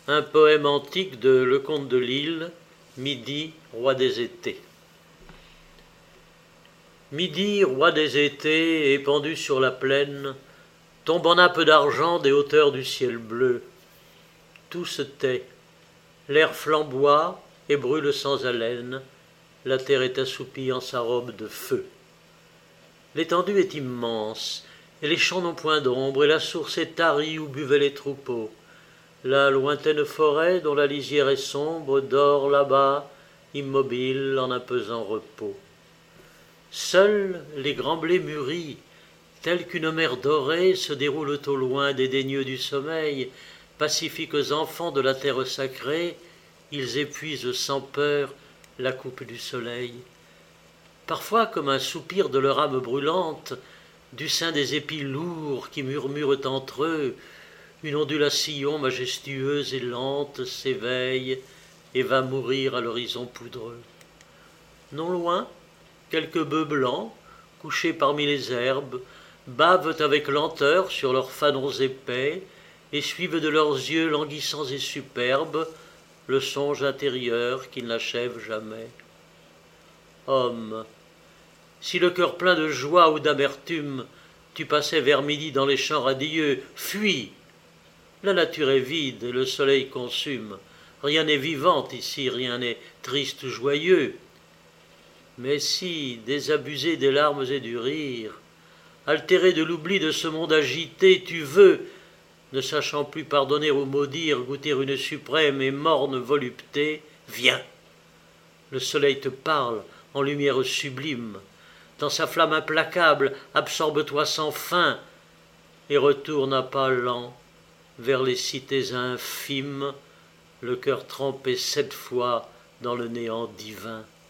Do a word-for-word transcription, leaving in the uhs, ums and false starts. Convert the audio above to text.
Un poème antique de Lecomte de Lisle, Midi, roi des étés. Midi, roi des étés, épandu sur la plaine, tombe en nappe d'argent des hauteurs du ciel bleu. Tout se tait, l'air flamboie et brûle sans haleine, la terre est assoupie en sa robe de feu. L'étendue est immense, et les champs n'ont point d'ombre, et la source est tarie où buvaient les troupeaux. La lointaine forêt, dont la lisière est sombre, dort là-bas, immobile en un pesant repos. Seuls les grands blés mûris, tels qu'une mer dorée, se déroulent au loin dédaigneux du sommeil. Pacifiques enfants de la terre sacrée, ils épuisent sans peur la coupe du soleil. Parfois, comme un soupir de leur âme brûlante, du sein des épis lourds qui murmurent entre eux, une ondulation majestueuse et lente s'éveille et va mourir à l'horizon poudreux. Non loin, quelques bœufs blancs, couchés parmi les herbes, bavent avec lenteur sur leurs fanons épais et suivent de leurs yeux languissants et superbes le songe intérieur qu'ils n'achèvent jamais. Homme, si le cœur plein de joie ou d'amertume, tu passais vers midi dans les champs radieux, fuis. La nature est vide et le soleil consume. Rien n'est vivant ici, rien n'est triste ou joyeux. Mais si, désabusé des larmes et du rire, altéré de l'oubli de ce monde agité, tu veux, ne sachant plus pardonner ou maudire, goûter une suprême et morne volupté, viens. Le soleil te parle en lumière sublime. Dans sa flamme implacable, absorbe-toi sans fin et retourne à pas lents vers les cités infimes, le cœur trempé sept fois dans le néant divin.